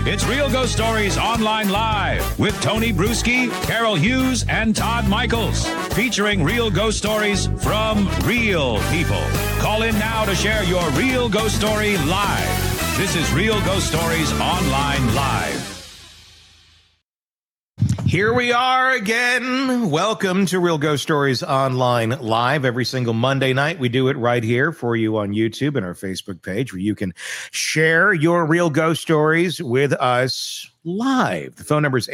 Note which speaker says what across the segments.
Speaker 1: It's Real Ghost Stories Online Live with Tony Bruschi, Carol Hughes, and Todd Michaels. Featuring real ghost stories from real people. Call in now to share your real ghost story live. This is Real Ghost Stories Online Live.
Speaker 2: Here we are again. Welcome to Real Ghost Stories Online Live. Every single Monday night, we do it right here for you on YouTube and our Facebook page, where you can share your real ghost stories with us live. The phone number is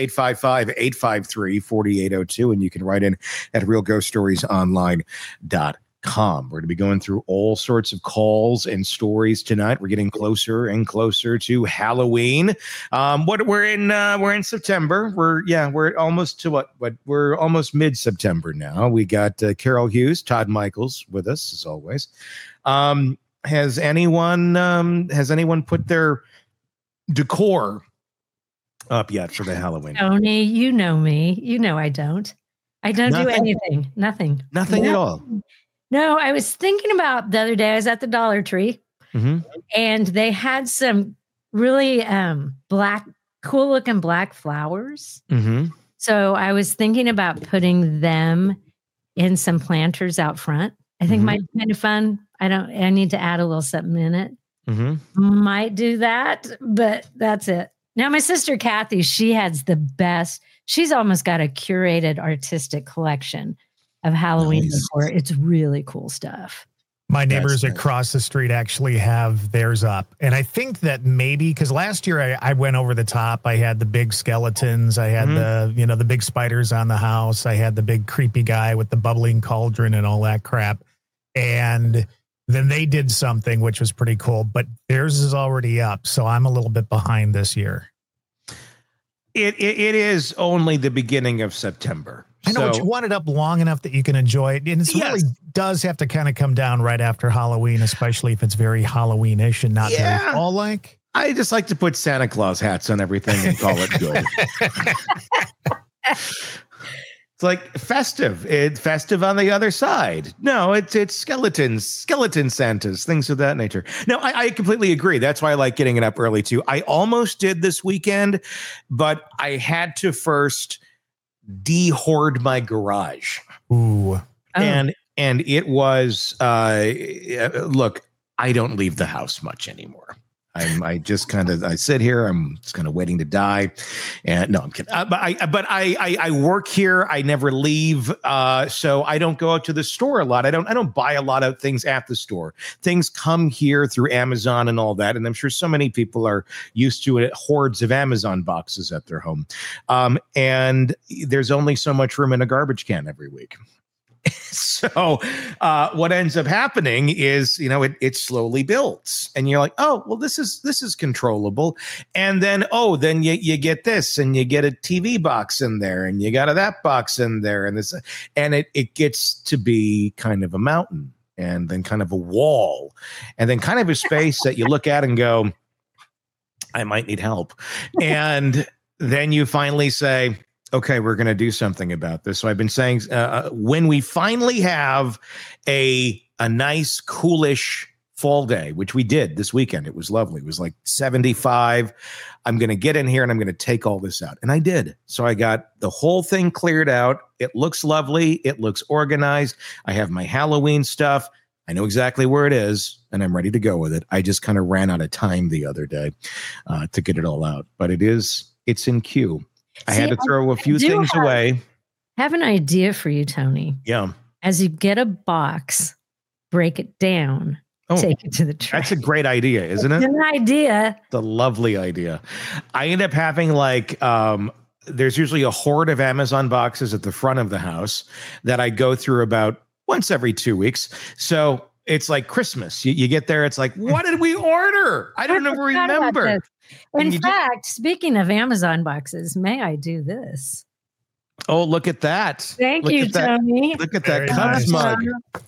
Speaker 2: 855-853-4802, and you can write in at realghoststoriesonline.com. We're going to be going through all sorts of calls and stories tonight. We're getting closer and closer to Halloween. We're in September. We're almost to we're almost mid-September now. We got Carol Hughes, Todd Michaels with us as always. Has anyone put their decor up yet for the Halloween?
Speaker 3: Tony, you know me. You know I don't. I don't do anything. Nothing
Speaker 2: at all.
Speaker 3: No, I was thinking about the other day, I was at the Dollar Tree, and they had some really cool looking black flowers. So I was thinking about putting them in some planters out front. I think might be kind of fun. I need to add a little something in it. Might do that, but that's it. Now, my sister Kathy, she has the best. She's almost got a curated artistic collection of Halloween decor. It's really cool stuff.
Speaker 4: My neighbors across the street actually have theirs up. And I think that maybe because last year I went over the top. I had the big skeletons. I had the big spiders on the house. I had the big creepy guy with the bubbling cauldron and all that crap. And then they did something which was pretty cool, but theirs is already up. So I'm a little bit behind this year.
Speaker 2: It is only the beginning of September.
Speaker 4: I know, but you want it up long enough that you can enjoy it. And it really does have to kind of come down right after Halloween, especially if it's very Halloween-ish and not very fall-like.
Speaker 2: I just like to put Santa Claus hats on everything and call it good. It's like festive. It's festive on the other side. No, it's skeleton Santas, things of that nature. No, I completely agree. That's why I like getting it up early too. I almost did this weekend, but I had to first de-hoard my garage.
Speaker 4: Ooh.
Speaker 2: And it was look, I don't leave the house much anymore. I sit here. I'm just kind of waiting to die. And no, I'm kidding. But I work here. I never leave. So I don't go out to the store a lot. I don't buy a lot of things at the store. Things come here through Amazon and all that. And I'm sure so many people are used to it. Hordes of Amazon boxes at their home. And there's only so much room in a garbage can every week. So what ends up happening is, it slowly builds and you're like, oh, well, this is controllable. And then you get this and you get a TV box in there and you got that box in there and this, and it gets to be kind of a mountain and then kind of a wall and then kind of a space that you look at and go, I might need help. And then you finally say, okay, we're going to do something about this. So I've been saying when we finally have a nice, coolish fall day, which we did this weekend, it was lovely. It was like 75. I'm going to get in here and I'm going to take all this out. And I did. So I got the whole thing cleared out. It looks lovely. It looks organized. I have my Halloween stuff. I know exactly where it is and I'm ready to go with it. I just kind of ran out of time the other day to get it all out, but it's in queue. I had to throw a few things away.
Speaker 3: I have an idea for you, Tony.
Speaker 2: Yeah.
Speaker 3: As you get a box, break it down, take it to the trash.
Speaker 2: That's a great idea, isn't it?
Speaker 3: It's an idea.
Speaker 2: It's a lovely idea. I end up having there's usually a horde of Amazon boxes at the front of the house that I go through about once every 2 weeks. So it's like Christmas. You get there, it's like, what did we order? I don't even remember.
Speaker 3: In fact, speaking of Amazon boxes, may I do this?
Speaker 2: Oh, look at that.
Speaker 3: Thank you, Tony.
Speaker 2: Look at that Cubs mug.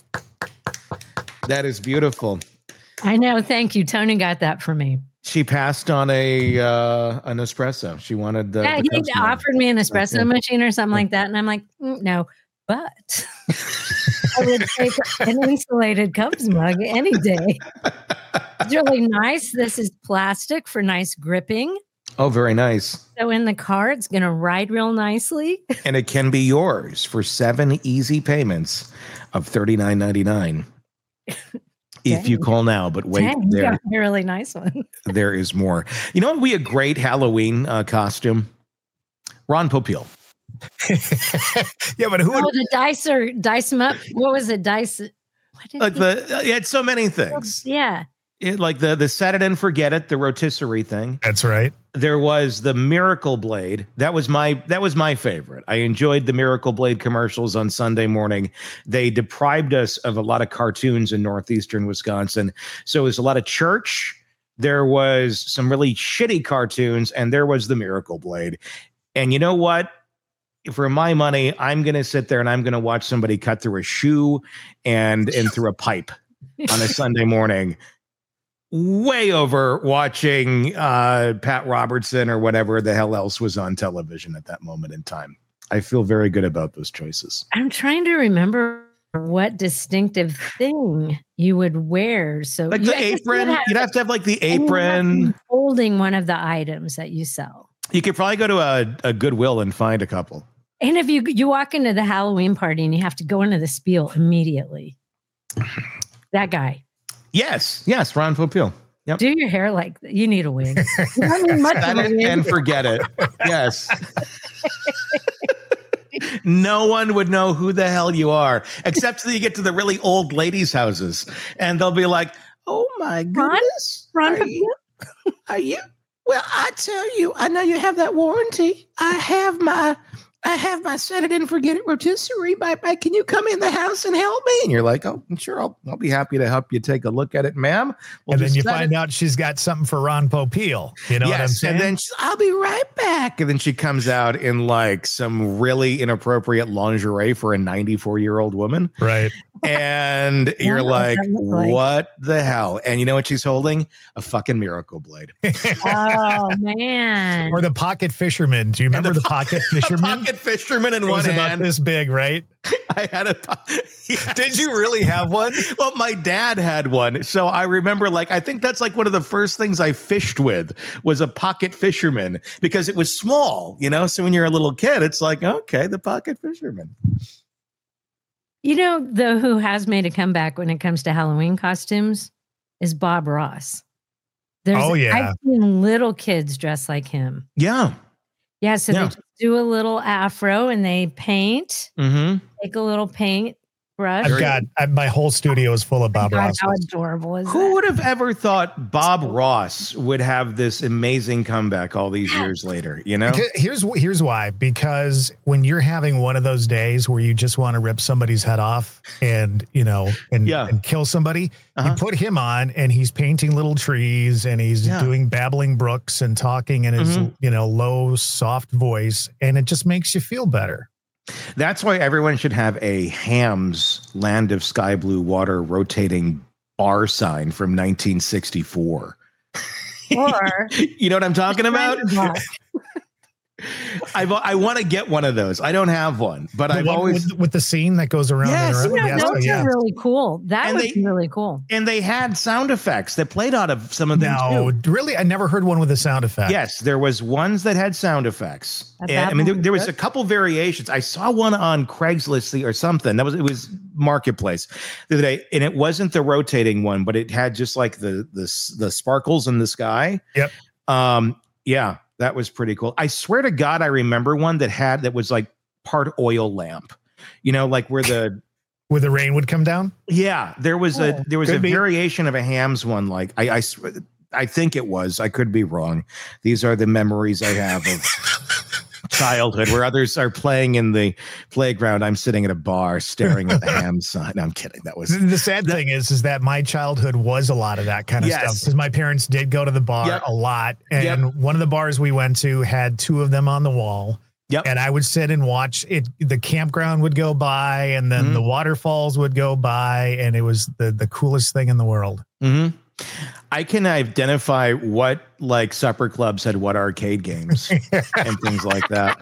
Speaker 2: That is beautiful.
Speaker 3: I know. Thank you. Tony got that for me.
Speaker 2: She passed on an espresso. She wanted the
Speaker 3: he offered me an espresso machine or something like that. And I'm like, no, but I would take an insulated Cubs mug any day. It's really nice. This is plastic for nice gripping.
Speaker 2: Oh, very nice.
Speaker 3: So in the car, it's going to ride real nicely.
Speaker 2: And it can be yours for 7 easy payments of $39.99 if you call now. But wait,
Speaker 3: you got a really nice one.
Speaker 2: There is more. You know what would be a great Halloween costume? Ron Popeil.
Speaker 4: Yeah, but who?
Speaker 3: The dice them up. What was it? Dice.
Speaker 2: Like he had so many things.
Speaker 3: Yeah.
Speaker 2: Like the set it and forget it, the rotisserie thing.
Speaker 4: That's right.
Speaker 2: There was the Miracle Blade. That was my favorite. I enjoyed the Miracle Blade commercials on Sunday morning. They deprived us of a lot of cartoons in northeastern Wisconsin. So it was a lot of church. There was some really shitty cartoons, and there was the Miracle Blade. And you know what? For my money, I'm going to sit there and I'm going to watch somebody cut through a shoe and through a pipe on a Sunday morning. Way over watching Pat Robertson or whatever the hell else was on television at that moment in time. I feel very good about those choices.
Speaker 3: I'm trying to remember what distinctive thing you would wear. So
Speaker 2: like the apron, you'd have to have like the apron.
Speaker 3: Holding one of the items that you sell.
Speaker 2: You could probably go to a Goodwill and find a couple.
Speaker 3: And if you walk into the Halloween party and you have to go into the spiel immediately. That guy.
Speaker 2: Yes, Ron Popeil. Yep.
Speaker 3: Do your hair like you need a wig. I mean, much of a wig.
Speaker 2: And forget it. Yes. No one would know who the hell you are, except till you get to the really old ladies' houses, and they'll be like, "Oh my goodness,
Speaker 3: Ron,
Speaker 2: are you? Well, I tell you, I know you have that warranty. I have my set it and forget it rotisserie. Can you come in the house and help me?" And you're like, "Oh, sure, I'll be happy to help you take a look at it, ma'am."
Speaker 4: And then you find out she's got something for Ron Popeil. You know what I'm saying?
Speaker 2: And then I'll be right back. And then she comes out in like some really inappropriate lingerie for a 94-year-old woman.
Speaker 4: Right.
Speaker 2: And you're like, what the hell? And you know what she's holding? A fucking Miracle Blade.
Speaker 3: Oh, man.
Speaker 4: Or the pocket fisherman. Do you remember the pocket fisherman?
Speaker 2: Pocket fisherman in one hand.
Speaker 4: About this big, right?
Speaker 2: I had a.
Speaker 4: Yes. Did you really have one?
Speaker 2: Well, my dad had one. So I remember, I think that's like one of the first things I fished with was a pocket fisherman because it was small, So when you're a little kid, it's like, okay, the pocket fisherman.
Speaker 3: You know, who has made a comeback when it comes to Halloween costumes is Bob Ross. I've seen little kids dressed like him.
Speaker 2: Yeah.
Speaker 3: Yeah. So they just do a little afro and they paint, take a little paint brush.
Speaker 4: My whole studio is full of Bob Ross.
Speaker 3: How adorable is
Speaker 2: Who would have ever thought Bob Ross would have this amazing comeback all these years later,
Speaker 4: Here's why. Because when you're having one of those days where you just want to rip somebody's head off and kill somebody, you put him on and he's painting little trees and he's doing babbling brooks and talking in his, low, soft voice. And it just makes you feel better.
Speaker 2: That's why everyone should have a Ham's Land of Sky Blue Water rotating bar sign from 1964.
Speaker 3: Or
Speaker 2: you know what I'm talking about? I want to get one of those. I don't have one, but I've always
Speaker 4: with the scene that goes around.
Speaker 2: Yes,
Speaker 3: those are really cool. That was really cool.
Speaker 2: And they had sound effects that played out of some of them.
Speaker 4: No, really, I never heard one with a sound effect.
Speaker 2: Yes, there was ones that had sound effects. There was a couple variations. I saw one on Craigslist or something. It was Marketplace the other day, and it wasn't the rotating one, but it had just like the sparkles in the sky.
Speaker 4: Yep.
Speaker 2: Yeah. That was pretty cool. I swear to God, I remember one that was like part oil lamp, like where the
Speaker 4: rain would come down.
Speaker 2: Yeah, there was a variation of a Ham's one. Like I think it was. I could be wrong. These are the memories I have of childhood where others are playing in the playground. I'm sitting at a bar staring at the Ham's sign. No, I'm kidding. That was
Speaker 4: the sad thing is that my childhood was a lot of that kind of stuff because my parents did go to the bar a lot. And one of the bars we went to had 2 of them on the wall.
Speaker 2: Yep.
Speaker 4: And I would sit and watch it. The campground would go by and then the waterfalls would go by. And it was the coolest thing in the world.
Speaker 2: Mm-hmm. I can identify what supper clubs had what arcade games and things like that.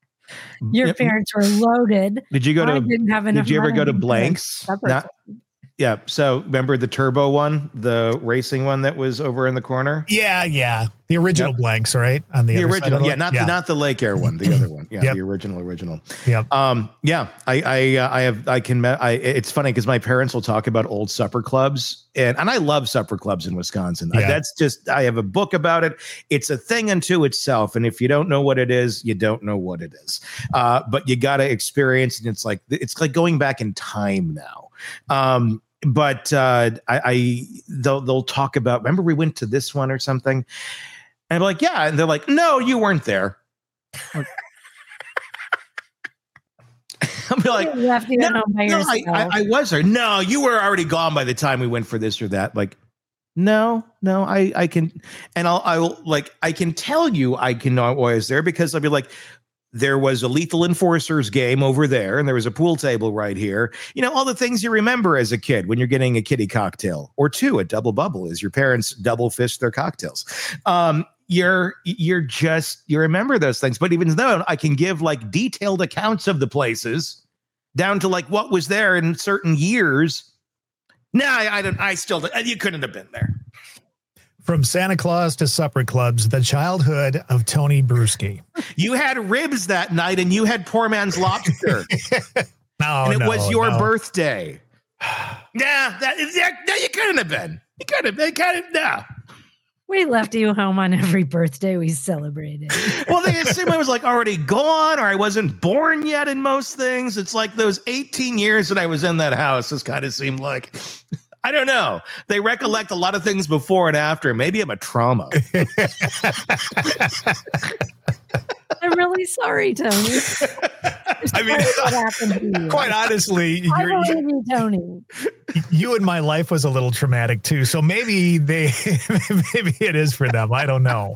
Speaker 3: Your parents were loaded.
Speaker 2: Did you ever go to Blanks? Yeah. So remember the turbo one, the racing one that was over in the corner?
Speaker 4: Yeah. The original blanks, right? On the
Speaker 2: original. Yeah. Not the Lake Air one, the other one. Yeah. The original.
Speaker 4: Yep.
Speaker 2: Yeah. It's funny because my parents will talk about old supper clubs and I love supper clubs in Wisconsin.
Speaker 4: Yeah.
Speaker 2: I have a book about it. It's a thing unto itself. And if you don't know what it is, you don't know what it is. But you got to experience it. It's like going back in time now. But they'll talk about, remember we went to this one or something? And I'm like, yeah. And they're like, no, you weren't there. I'm like, no, I was there. No, you were already gone by the time we went for this or that. Like, no, I can, and I can tell you, I can know why I was there because I'll be like, there was a Lethal Enforcers game over there, and there was a pool table right here. You know, all the things you remember as a kid when you're getting a kiddie cocktail or two, a double bubble, as your parents double fist their cocktails. You remember those things. But even though I can give like detailed accounts of the places down to like what was there in certain years. No, you couldn't have been there.
Speaker 4: From Santa Claus to supper clubs, the childhood of Tony Bruschi.
Speaker 2: You had ribs that night and you had poor man's lobster. It was your birthday. You couldn't have been. You could have been. No.
Speaker 3: We left you home on every birthday we celebrated.
Speaker 2: Well, they assume I was like already gone or I wasn't born yet in most things. It's like those 18 years that I was in that house. This kind of seemed like... I don't know. They recollect a lot of things before and after. Maybe I'm a trauma.
Speaker 3: I'm really sorry, Tony.
Speaker 4: I mean, what happened to you? Quite honestly,
Speaker 3: Tony.
Speaker 4: You and my life was a little traumatic too. So maybe maybe it is for them. I don't know.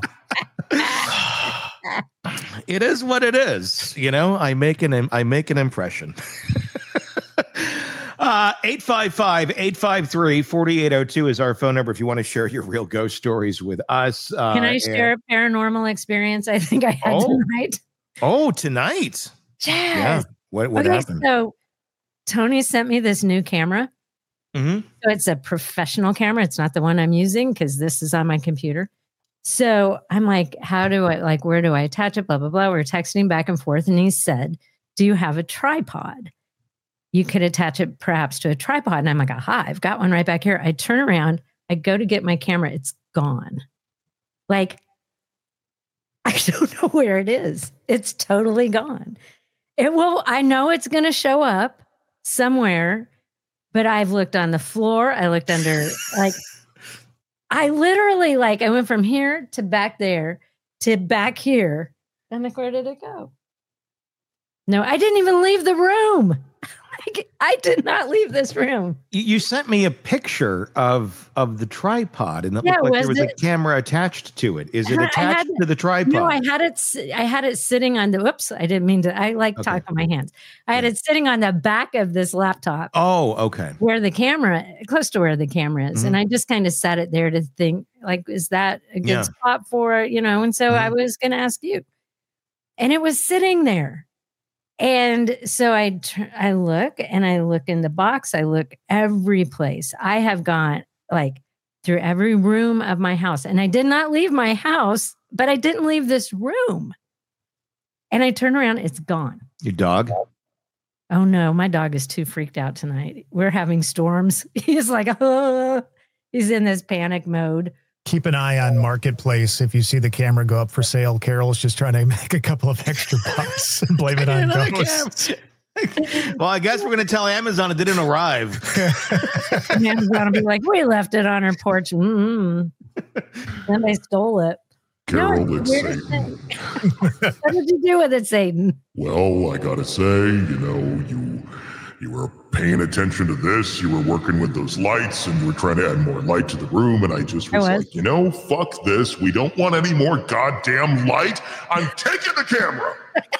Speaker 2: It is what it is. You know, I make an impression. 855-853-4802 is our phone number if you want to share your real ghost stories with us.
Speaker 3: Can I share a paranormal experience I think I had tonight?
Speaker 2: Oh, tonight.
Speaker 3: Yes.
Speaker 2: Yeah. What happened?
Speaker 3: So Tony sent me this new camera.
Speaker 2: Mm-hmm.
Speaker 3: So it's a professional camera. It's not the one I'm using because this is on my computer. So I'm like, where do I attach it? Blah, blah, blah. We're texting back and forth. And he said, do you have a tripod? You could attach it perhaps to a tripod. And I'm like, aha, I've got one right back here. I turn around, I go to get my camera. It's gone. Like, I don't know where it is. It's totally gone. I know it's going to show up somewhere, but I've looked on the floor. I looked under, I literally, I went from here to back there to back here. I'm like, where did it go? No, I didn't even leave the room. I did not leave this room.
Speaker 2: You sent me a picture of the tripod, and it looked like there was a camera attached to it. Is it attached to the tripod?
Speaker 3: No, I had it sitting on the. Whoops, I didn't mean to. I talk on my hands. I had it sitting on the back of this laptop.
Speaker 2: Oh, okay.
Speaker 3: Close to where the camera is, and I just kind of sat it there to think, is that a good spot for it? And so I was going to ask you, and it was sitting there. And so I look in the box. I look every place. I have gone through every room of my house, and I did not leave my house, but I didn't leave this room. And I turn around, it's gone.
Speaker 2: Your dog?
Speaker 3: Oh no, my dog is too freaked out tonight. We're having storms. He's like, he's in this panic mode.
Speaker 4: Keep an eye on Marketplace. If you see the camera go up for sale, Carol's just trying to make a couple of extra bucks and blame it on ghosts.
Speaker 2: Well, I guess we're going to tell Amazon it didn't arrive.
Speaker 3: Amazon will be like, we left it on our porch. Then they stole it.
Speaker 5: Carol, it's Satan.
Speaker 3: What did you do with it, Satan?
Speaker 5: Well, I got to say, you were paying attention to this. You were working with those lights and you were trying to add more light to the room. And I just was like, fuck this. We don't want any more goddamn light. I'm taking the camera.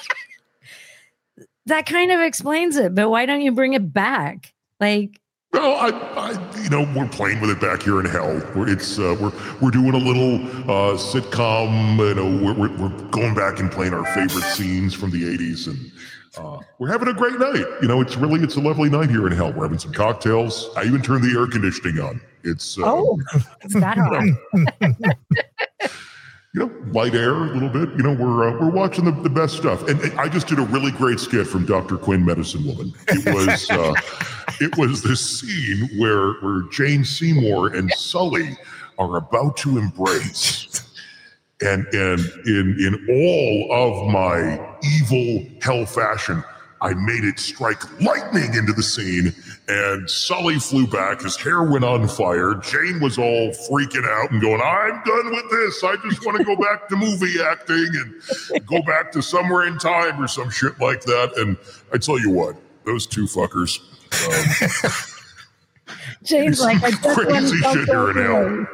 Speaker 3: That kind of explains it. But why don't you bring it back?
Speaker 5: Well, we're playing with it back here in hell. We're doing a little sitcom. We're going back and playing our favorite scenes from the 80s. And we're having a great night. You know, it's a lovely night here in hell. We're having some cocktails. I even turned the air conditioning on. It's
Speaker 3: it's that hot.
Speaker 5: You know, light air a little bit. You know, we're watching the best stuff. And I just did a really great skit from Dr. Quinn, Medicine Woman. It was this scene where Jane Seymour and Sully are about to embrace. And in all of my evil hell fashion, I made it strike lightning into the scene, and Sully flew back. His hair went on fire. Jane was all freaking out and going, I'm done with this. I just want to go back to movie acting and go back to Somewhere in Time or some shit like that. And I tell you what, those two fuckers.
Speaker 3: Jane's like, I just
Speaker 5: crazy shit here in hell.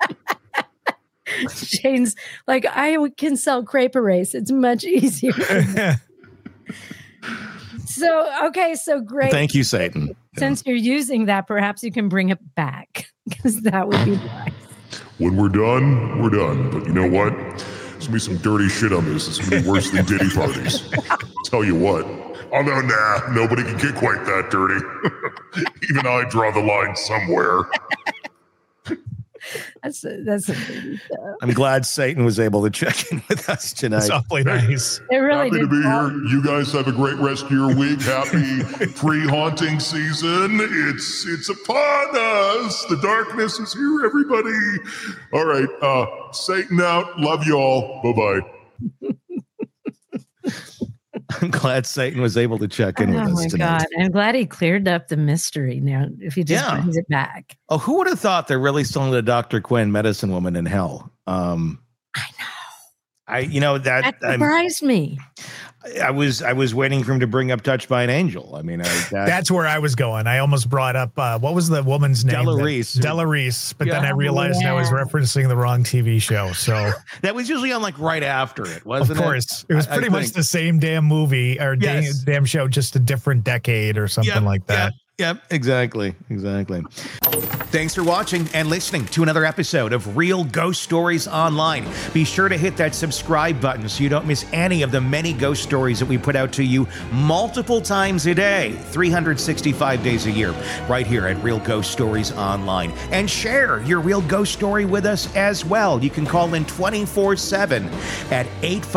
Speaker 3: Jane's like, I can sell crepe erase. It's much easier. So great.
Speaker 2: Thank you, Satan.
Speaker 3: Since you're using that, perhaps you can bring it back, because that would be nice.
Speaker 5: When we're done, we're done. But you know what? There's going to be some dirty shit on this. It's going to be worse than Diddy parties. Tell you what. Although, nobody can get quite that dirty. Even I draw the line somewhere.
Speaker 3: That's a baby stuff.
Speaker 2: I'm glad Satan was able to check in with us tonight.
Speaker 4: It's awfully nice.
Speaker 3: It really
Speaker 5: Happy
Speaker 3: did.
Speaker 5: to be here. You guys have a great rest of your week. Happy pre-haunting season. It's upon us. The darkness is here, everybody. All right. Satan out. Love you all. Bye-bye.
Speaker 2: I'm glad Satan was able to check in with us tonight. Oh my God.
Speaker 3: I'm glad he cleared up the mystery now, if he just brings it back.
Speaker 2: Oh, who would have thought they're really selling the Dr. Quinn, Medicine Woman in hell?
Speaker 3: I know. That surprised me.
Speaker 2: I was waiting for him to bring up Touched by an Angel. I mean,
Speaker 4: that's where I was going. I almost brought up what was the woman's name?
Speaker 2: Della Reese.
Speaker 4: Della Reese, but then I realized I was referencing the wrong TV show. So
Speaker 2: that was usually on like right after it, wasn't it?
Speaker 4: Of course, it was pretty much the same damn movie or damn show, just a different decade or something like that.
Speaker 2: Yep, exactly. Thanks for watching and listening to another episode of Real Ghost Stories Online. Be sure to hit that subscribe button so you don't miss any of the many ghost stories that we put out to you multiple times a day, 365 days a year, right here at Real Ghost Stories Online. And share your real ghost story with us as well. You can call in 24/7 at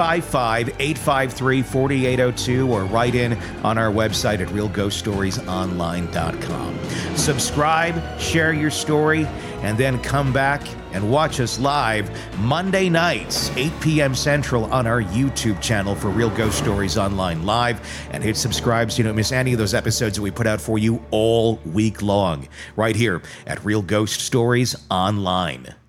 Speaker 2: 855-853-4802 or write in on our website at realghoststoriesonline.com. Subscribe, share your story, and then come back and watch us live Monday nights, 8 p.m. Central on our YouTube channel for Real Ghost Stories Online Live. And hit subscribe so you don't miss any of those episodes that we put out for you all week long, right here at Real Ghost Stories Online.